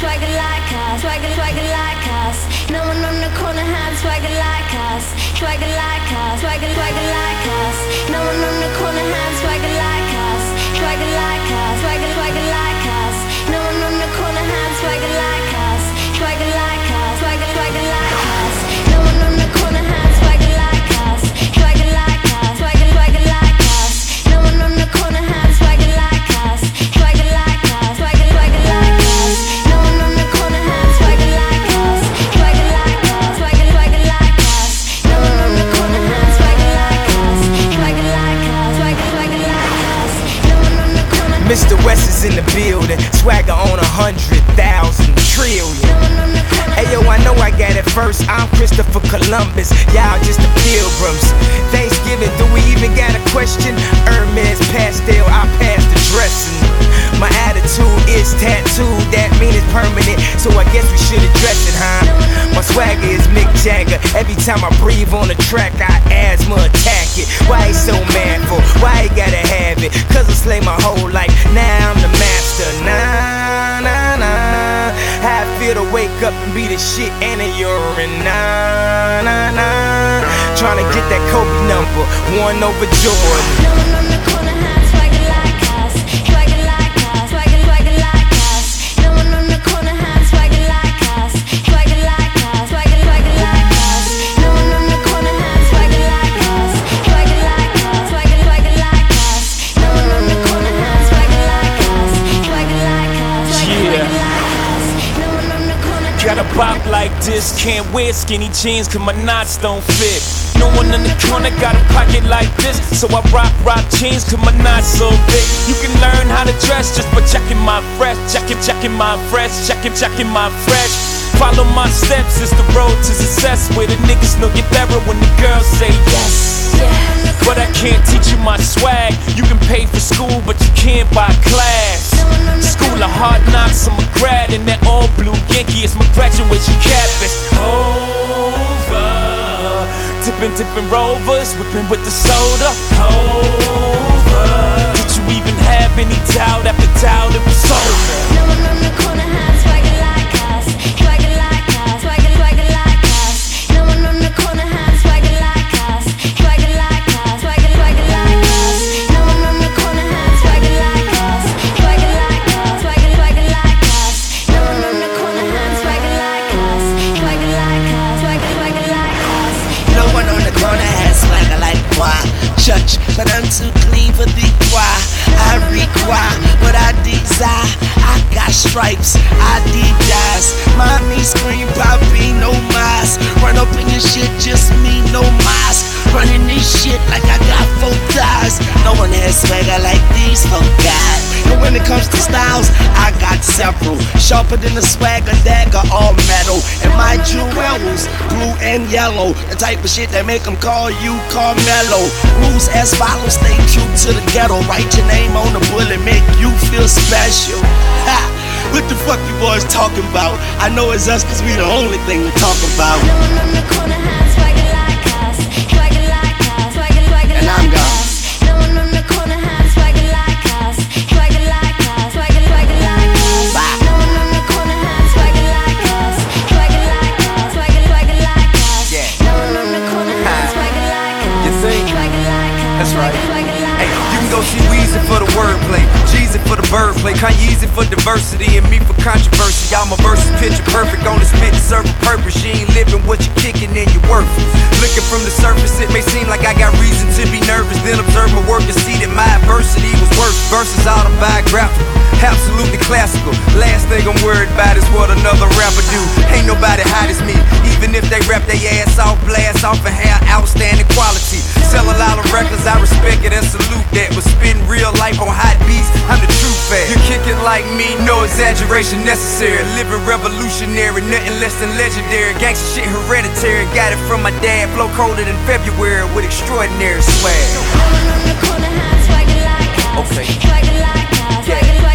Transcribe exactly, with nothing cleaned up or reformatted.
swagger like us, swagger, swagger like us. No one on the corner had swagger like us, swagger like us, swagger, swagger like us. No one on the corner had swagger like us, swagger like us, swagger, swagger like us. No one on the corner had swagger like us, swagger like us, swagger, swagger like us. No one on the corner had swagger like us, swagger like us, swagger, swagger like us. No one on the corner had swagger like us, swagger like us, swagger, swagger like us. No one on the corner had swagger like us, swagger like us, swagger, swagger like us. No one on the corner had swagger like us, swagger like us, swagger, swagger like us. No one on the corner. Mister West is in the building, swagger on a hundred thousand trillion. Hey yo, I know I got it first. I'm Christopher Columbus, y'all just the pilgrims. Thanksgiving, do we even got a question? Hermes pastel, I passed the dressing. My attitude is tattooed, that mean it's permanent, so I guess we should address it, huh? My swagger is Mick Jagger. Every time I breathe on the track, I asthma attack it. Why he so manful? Why he gotta have it? Cause I slay my whole life, now I'm the master. Nah, nah, nah. How I feel to wake up and be the shit and a urine. Nah, nah, nah. Tryna get that Kobe number, one over Jordan. No one on the corner had swagger like us, swagger like us, swagger, swagger like us. No one on the corner had swagger like us, swagger like us, swagger, swagger like us. No one on the corner had swagger like us, swagger like us, swagger, swagger like us. No one on the corner had swagger like us, swagger like us, swagger, swagger like us. No one on the corner. Got a bop like this, can't wear skinny jeans cause my knots don't fit. No one in the corner got a pocket like this, so I rock, rock jeans cause my knots so big. You can learn how to dress just by checking my fresh, checking, checking my fresh, checking, checking my fresh. Follow my steps, it's the road to success, where the niggas know get better when the girls say yes. But I can't teach you my swag. You can pay for school, but you can't buy class. School of hard knocks, I'm a grad in that all blue Yankee. It's my graduation campus. Over. Dipping, dipping rovers, whipping with the soda. Over. Did you even have any doubt after doubt it was over? No one on the corner had swagger like us, swagger like us, swagger, swagger like us. No one on the corner had swagger like us, swagger like us, swagger, swagger like us. No one on the corner had swagger like us, swagger like us, swagger, swagger like us. No one on the corner had swagger like us, swagger like us, swagger, swagger like us. No one on the corner has swagger like moi. Church, but I'm too clean for the choir. I require what I desire. I got stripes, I Adidas. Mommy scream, Poppy, no mask. Run up in your shit, just me, no mask. Running this shit like I got four thighs. No one has swagger like these four guys. And when it comes to styles, I got several. Sharper than a swagger dagger, all metal. And my jewels, blue and yellow. The type of shit that make them call you Carmelo. Rules as follows, stay true to the ghetto. Write your name on the bullet, make you feel special. Ha! What the fuck you boys talking about? I know it's us cause we the only thing to talk about. No one on the corner had swagger like us, swagger like us, swagger, swagger And I'm like gone. us. No one on the corner had swagger like us, swagger like us, swagger, swagger like us. Bye. No one on the corner had swagger like us, swagger like us, swagger, swagger like us. Yeah. No one on the corner had swagger like us, You think? swagger like us, That's right. swagger, swagger like Hey, us. you can go see Weezy for the wordplay, Jeezy for the birdplay, Kanyeezy for diversity, and me for controversy. Y'all my verses picture perfect, only spit to serve a purpose. You ain't living what you kicking, then you worthless. Looking from the surface, it may seem like I got reason to be nervous. Then observe my work and see that my adversity was worse. Verses autobiographical, absolutely classical. Last thing I'm worried about is what another rapper do. Ain't nobody hot as me, even if they rap their ass off, blast off and have outstanding quality. Sell a lot of records, I respect it and salute that. But spitting real life on hot beats, I'm the true fan. You kick it like me, no exaggeration necessary. Living revolutionary, nothing less than legendary. Gangsta shit hereditary, got it from my dad. Flow colder than February with extraordinary swag. No one on the corner had swagger like us, Okay. swagger like us, Yeah. swagger, swagger